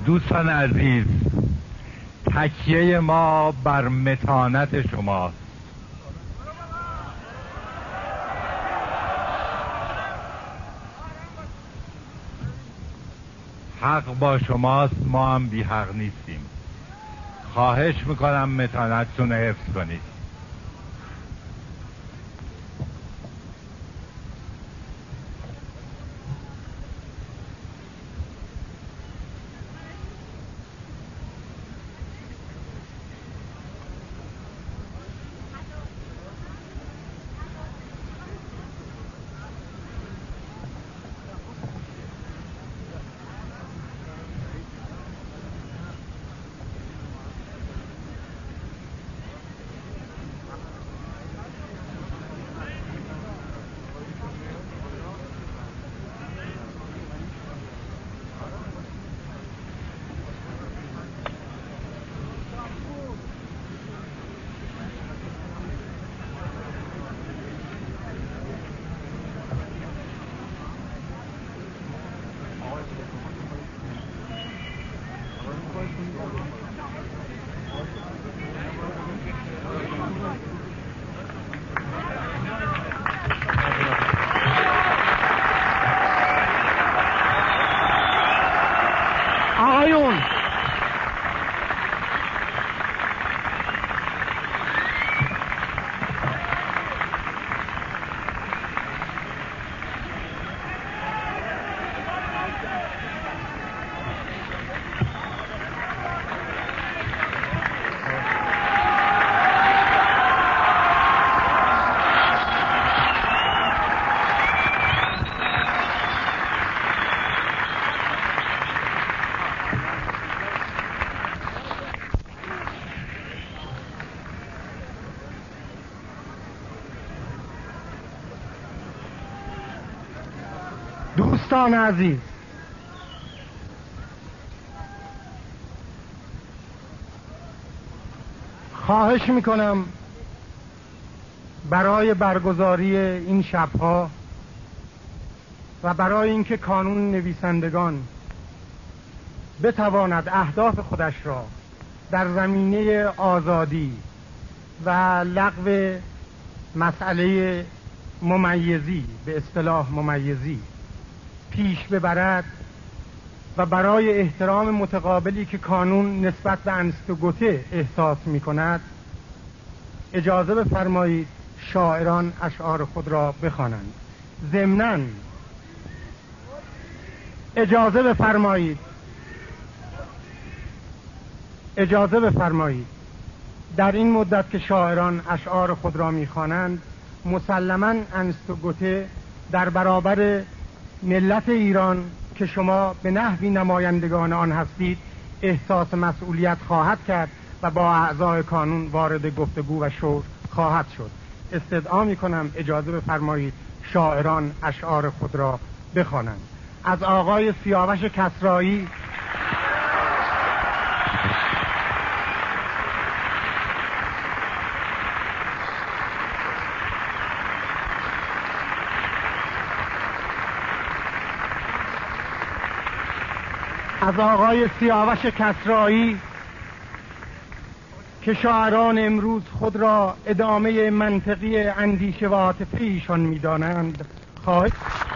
دوستان عزیز، تکیه ما بر متانت شماست. حق با شماست، ما هم بی حق نیستیم. خواهش میکنم متانتتون رو حفظ کنید. دوستان عزیز، خواهش میکنم برای برگزاری این شبها و برای اینکه کانون نویسندگان بتواند اهداف خودش را در زمینه آزادی و لغو مسئله ممیزی، به اصطلاح ممیزی، پیش ببرد و برای احترام متقابلی که کانون نسبت به ارنست گوته احساس می کند، اجازه بفرمایید شاعران اشعار خود را بخوانند. ضمناً اجازه بفرمایید در این مدت که شاعران اشعار خود را می‌خوانند، مسلماً ارنست گوته در برابر ملت ایران که شما به نحوی نمایندگان آن هستید احساس مسئولیت خواهد کرد و با اعضای کانون وارد گفتگو و شور خواهد شد. استدعا می‌کنم اجازه بفرمایید شاعران اشعار خود را بخوانند. از آقای سیاوش کسرایی که شاعران امروز خود را ادامه منطقی اندیشه و عاطفه ایشان می‌دانند خواهد.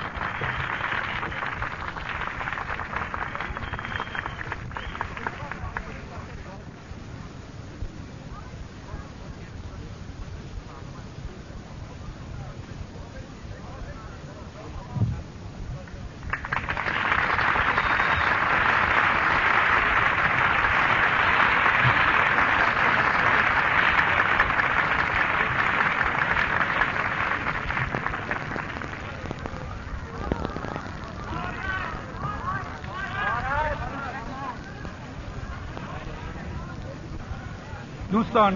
دوستان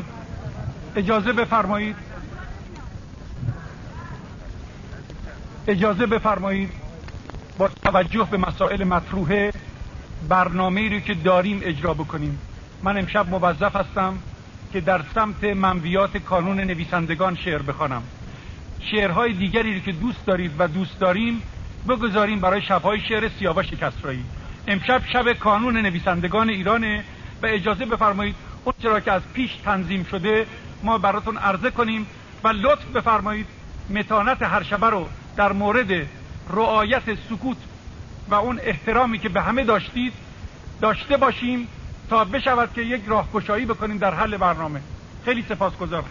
اجازه بفرمایید با توجه به مسائل مطروحه برنامه‌ای رو که داریم اجرا بکنیم. من امشب موظف هستم که در سمت منویات کانون نویسندگان شعر بخوانم. شعرهای دیگری رو که دوست دارید و دوست داریم بگذاریم برای شب‌های شعر سیاوش کسرایی. امشب شب کانون نویسندگان ایرانه و اجازه بفرمایید اون چرا که از پیش تنظیم شده ما براتون عرضه کنیم و لطف بفرمایید متانت هر شبه رو در مورد رعایت سکوت و اون احترامی که به همه داشتید داشته باشیم تا بشود که یک راهگشایی بکنیم در حل برنامه. خیلی سپاسگزارم.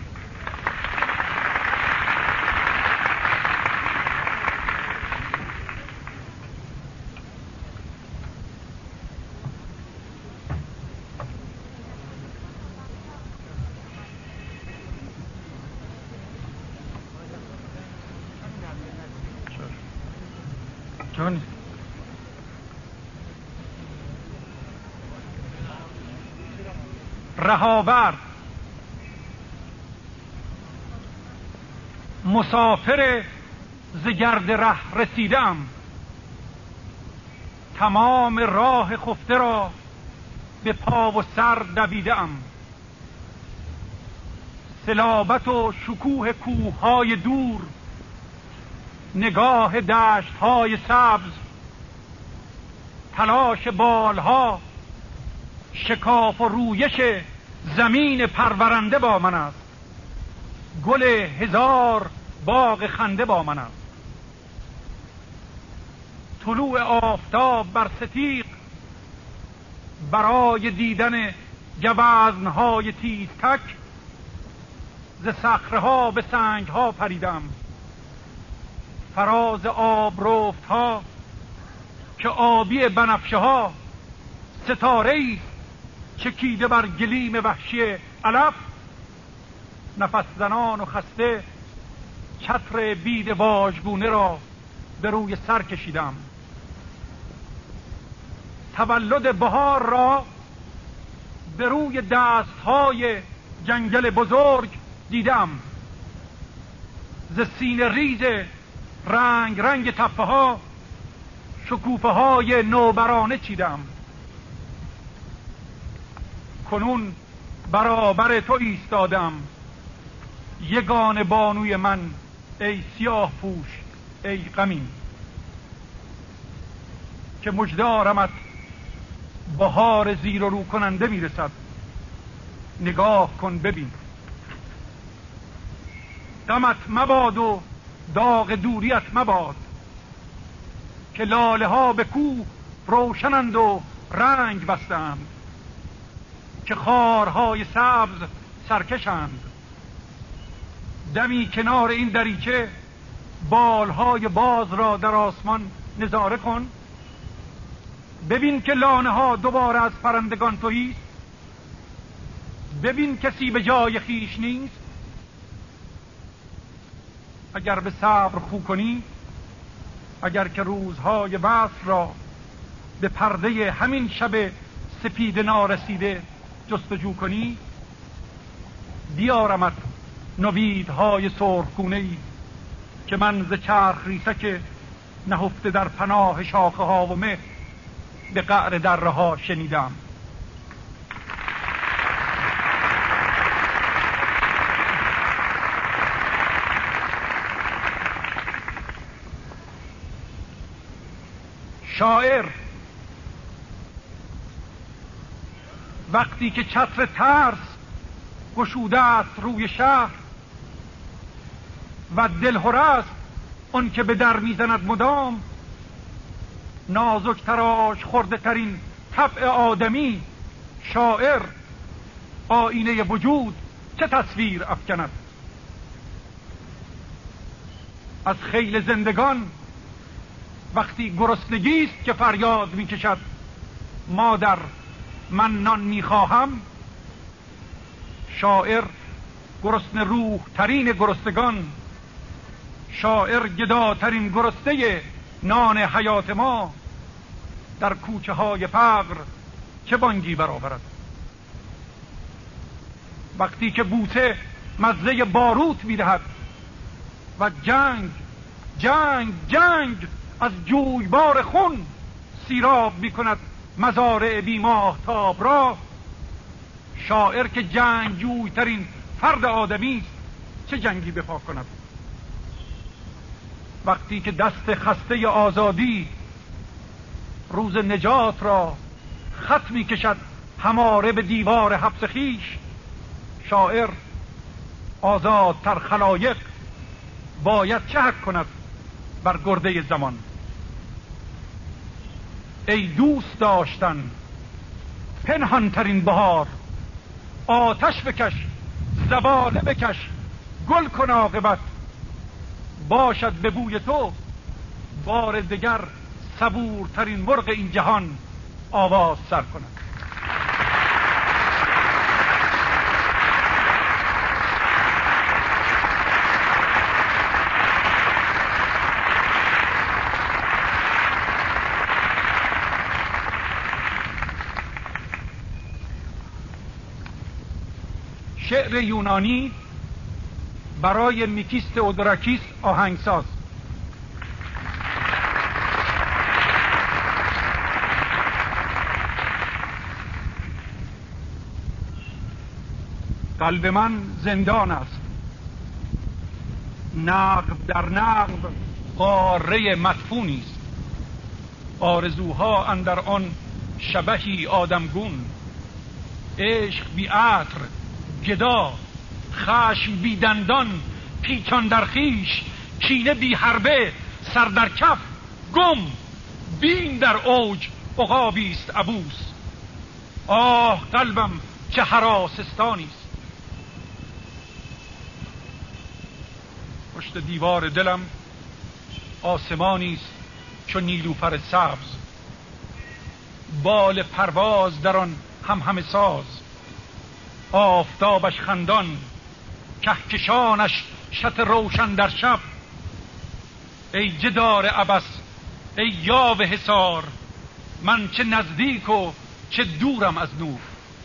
جان رهاورد مسافر ز گرد ره رسیدم، تمام راه خفته را به پا و سر دویدم. صلابت و شکوه کوههای دور، نگاه دشت‌های سبز، تلاش بالها، شکاف و رویش زمین پرورنده با من است. گل هزار باغ خنده با من است. طلوع آفتاب بر ستیق، برای دیدن گوزن‌های تیزتک، ز صخره‌ها به سنگ‌ها پریدم. فراز آبرفت‌ها که آبی بنفشه ها، ستاره‌ای چکیده بر گلیم وحشی علف. نفس زنان و خسته چتر بید واژگونه را به روی سر کشیدم. تولد بهار را به روی دستهای جنگل بزرگ دیدم. ز سینه ریز رنگ رنگ تپه ها شکوفه های نوبرانه چیدم. کنون برابر تو ایستادم، یگانه بانوی من ای سیاه پوش ای غمین. که مژدارمت بهار زیر و رو کننده میرسد، نگاه کن ببین. غمت مباد و داغ دوریت مباد، که لاله ها به کوه روشنند و رنگ بستند، که خارهای سبز سرکشند. دمی کنار این دریچه بالهای باز را در آسمان نظاره کن. ببین که لانه ها دوباره از پرندگان تهیست. ببین کسی به جای خیش نیست. اگر به صبر خو کنی، اگر که روزهای وصل را به پرده همین شب سپید نارسیده جستجو کنی، بیارمت نویدهای سرخگونه‌ای که من ز چرخ ریسک نهفته در پناه شاخه ها و مه به قعر دره ها شنیدم. شاعر وقتی که چتر ترس گشوده است روی شهر و دلهره است اون که به در میزند مدام، نازک تراش خورده ترین طبع آدمی، شاعر آینه وجود چه تصویر افکند. از خیل زندگان وقتی گرسنگی است که فریاد میکشد مادر من نان میخواهم، شاعر گرسنه روح ترین گرسنگان، شاعر گداترین گرسنه نان حیات ما، در کوچه های فقر چه بانگی برآورد. وقتی که بوسه مزه باروت میدهد و جنگ جنگ جنگ از جویبار خون سیراب میکند مزارع بی‌ماهتاب را، شاعر که جنگ جوی ترین فرد آدمی است چه جنگی بپا کند. وقتی که دست خسته آزادی روز نجات را خط می کشد هماره به دیوار حبس خیش. شاعر آزاد تر خلایق باید چه حق کند بر گرده زمان. ای دوست داشتن پنهان ترین بهار، آتش بکش زباله بکش گل کن عاقبت. باشد به بوی تو بار دگر صبورترین مرغ این جهان آواز سر کند. شعر یونانی برای میکیس تئودوراکیس آهنگساز. قلب من زندان است، نقب در نقب قاره مدفونی است. آرزوها اندر آن شبحی آدمگون. عشق بی عطر گدا، خشم بی دندان پیچان در خیش. کینه بی حربه سر در کف گم. بین در اوج عقابی است عبوس. آه قلبم چه هراسستانی است. پشت دیوار دلم آسمانی است چون نیلوفر سبز. بال پرواز در آن هم ساز. آفتابش خندان، کهکشانش شط روشن در شب. ای جدار عبس، ای یاوه حصار، من چه نزدیک و چه دورم از نور.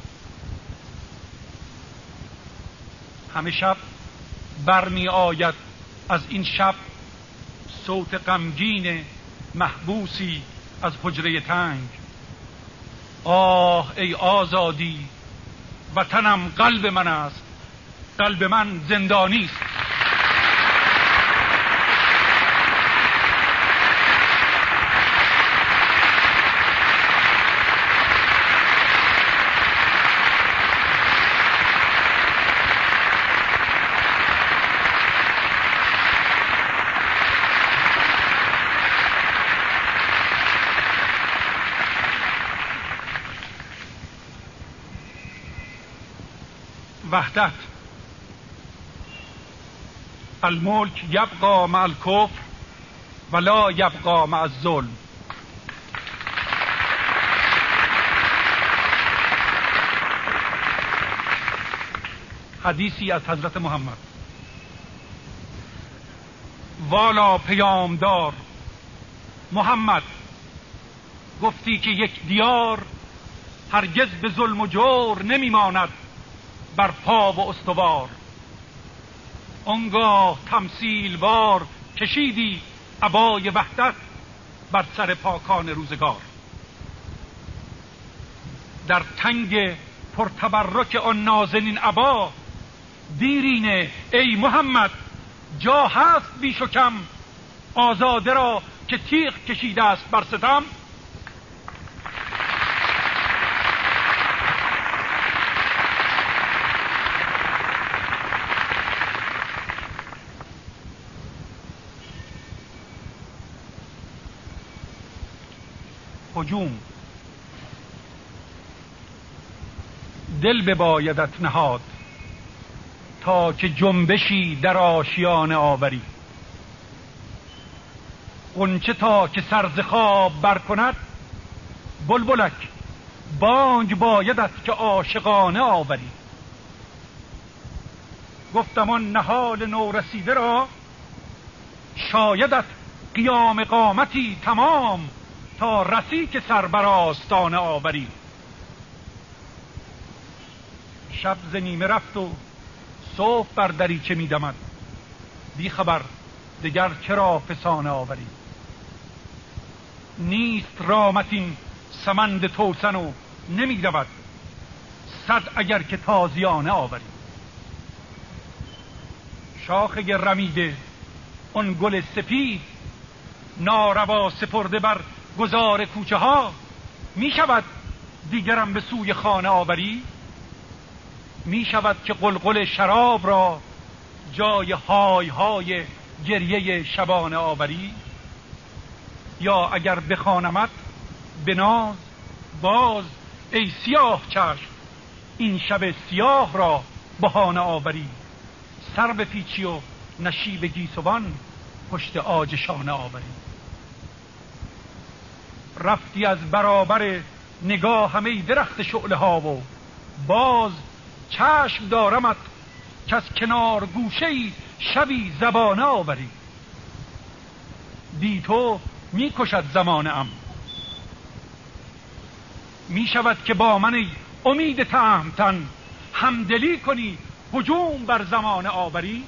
همه شب برمی آید از این شب صوت غمگین محبوسی از حجره تنگ. آه ای آزادی، وطنم قلب من است، قلب من زندانی است. وحدت. الملک یبقى مع الکفر ولا یبقى مع الظلم. حدیثی از حضرت محمد. والا پیامدار محمد، گفتی که یک دیار هرگز به ظلم و جور نمیماند بر پا و استوار. آنگاه تمثیل وار کشیدی عبای وحدت بر سر پاکان روزگار. در تنگ پرتبرک آن نازنین عبا دیرینه ای محمد، جا هست بیش و کم آزاده را که تیغ کشیده است بر ستم. هجوم. دل ببایدت نهاد تا که جنبشی در آشیانه آوری. غنچه تا که سر ز خواب بر کند، بلبلک بانگ بایدت که عاشقانه آوری. گفتم آن نهال نورسیده را شایدت قیام قامتی تمام تا رسی که سر بر آستانه آوری. شب ز نیمه رفت و صبح بر دریچه می دمد، بی خبر دگر چرا فسانه آوری. نیست رامت این سمند توسن و نمی رود صد اگر که تازیانه آوری. شاخه رمیده اون گل سپید ناروا سپرده بر گذار کوچه ها می شود دیگرم به سوی خانه آوری؟ می شود که قلقل شراب را جای های های گریه شبانه آوری؟ یا اگر بخوانمت به ناز باز ای سیاه چشم این شب سیاه را بهانه آوری؟ سر به پیچی و نشیب گیسوان پشت آج شانه آوری؟ رفتی از برابر نگاه همه درخت شعله ها و باز چشم دارمت که از کنار گوشه‌ای شبی زبانه آوری؟ بی تو می کشد زمانه ام، می شود که با من امید تهمتن همدلی کنی هجوم بر زمانه آوری؟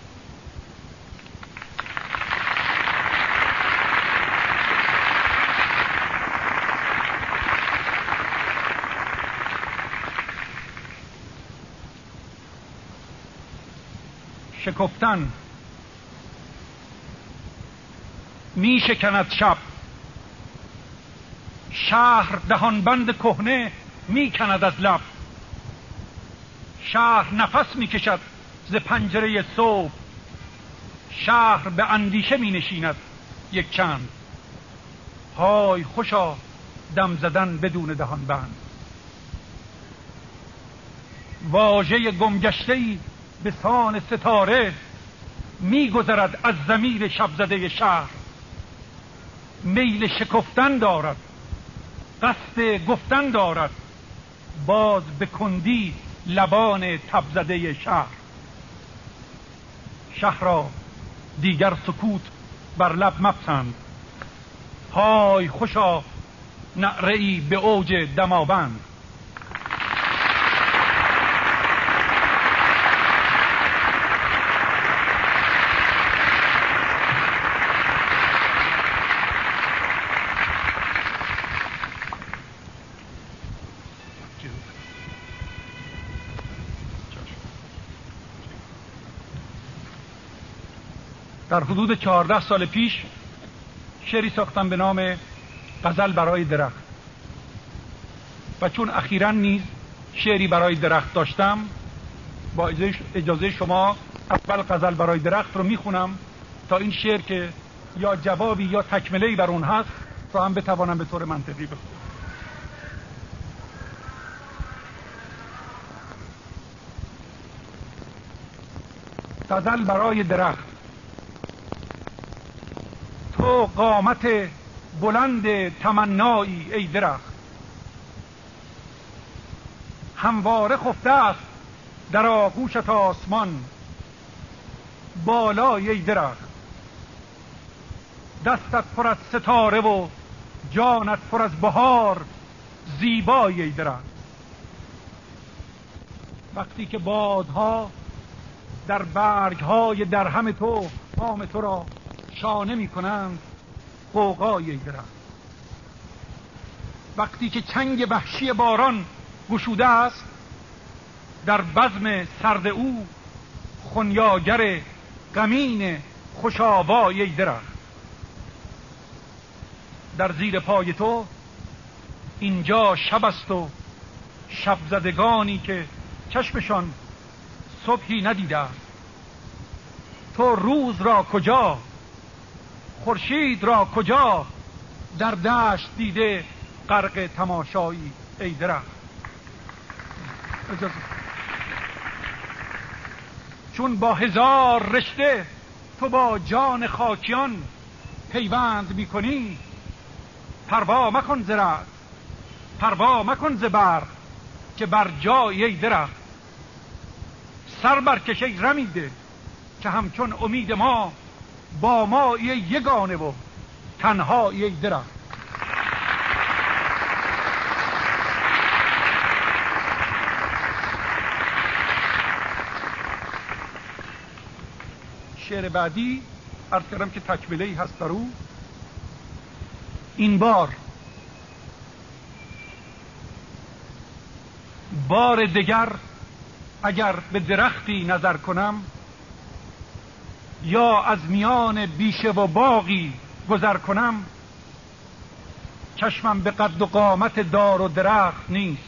شکفتن می شکند شب، شهر دهانبند کهنه می کند از لب، شهر نفس می کشد ز پنجره صبح، شهر به اندیشه می نشیند یک چند، های خوشا دم زدن بدون دهانبند. واژه گمگشته‌ای به سان ستاره می گذرد از ضمیر شبزده شهر، میل شکفتن دارد قصد گفتن دارد باز به کندی لبان تبزده شهر. شهر را دیگر سکوت بر لب مپسند، های خوشا نعره‌ای به اوج دماوند. در حدود 14 سال پیش شعری ساختم به نام غزل برای درخت و چون اخیراً نیز شعری برای درخت داشتم، با اجازه شما اول غزل برای درخت رو میخونم تا این شعر که یا جوابی یا تکمله‌ای بر اون هست رو هم بتوانم به طور منطقی بخونم. غزل برای درخت. تو قامت بلند تمنایی ای درخت، همواره خفته است در آغوشت آسمان بالای ای درخت. دستت پر از ستاره و جانت پر از بهار زیبای ای درخت. وقتی که بادها در برگهای درهم تو فام تو را شانه می کنند غوغای ای درخت. وقتی که چنگ وحشی باران گشوده است در بزم سرد او خنیاگر غمین خوشآوای ای درخت. در زیر پای تو اینجا شب است و شب زدگانی که چشمشان صبحی ندیده است. تو روز را کجا خورشید را کجا در دشت دیده غرق تماشایی ای درخت. چون با هزار رشته تو با جان خاکیان پیوند میکنی، پروا مکن ز رعد پروا مکن ز برق که بر جای ای درخت. سر برکش ای رمیده که همچون امید ما با ما یگانه و تنها ای درخت. شعر بعدی عرض کردم که تکمله‌ای هست در او. این بار دیگر اگر به درختی نظر کنم یا از میان بیشه و باغی گذر کنم، چشمم به قد و قامت دار و درخت نیست،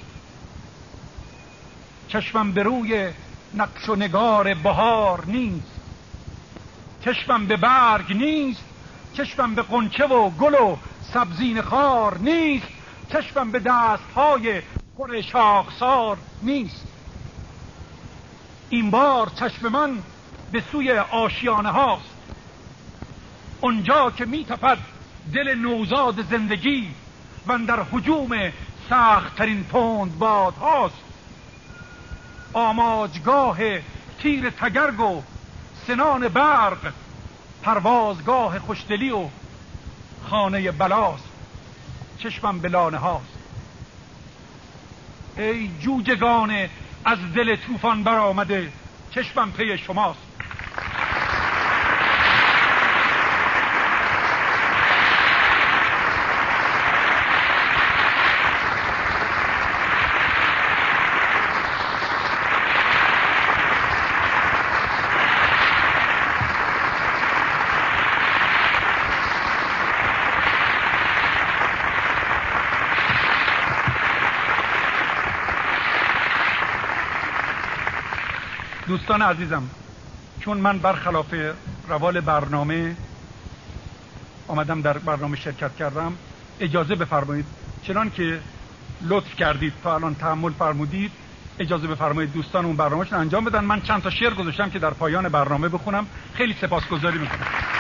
چشمم به روی نقش و نگار بهار نیست، چشمم به برگ نیست، چشمم به غنچه و گل و سبزین خار نیست، چشمم به دستهای پر شاخسار نیست. این بار چشم من به سوی آشیانه هاست، اونجا که میتپد دل نوزاد زندگی و در هجوم سخت ترین تند باد هاست. آماجگاه تیر تگرگ و سنان برق، پروازگاه خوشدلی و خانه بلاست. چشمم به لانه هاست. ای جوجگان از دل طوفان برآمده، چشمم پی شماست. دوستان عزیزم، چون من برخلاف روال برنامه آمدم در برنامه شرکت کردم، اجازه بفرمایید چنان که لطف کردید تا الان تحمل فرمودید، اجازه بفرمایید دوستان اون برنامه‌شون انجام بدن. من چند تا شعر گذاشتم که در پایان برنامه بخونم. خیلی سپاسگزاری میکنم.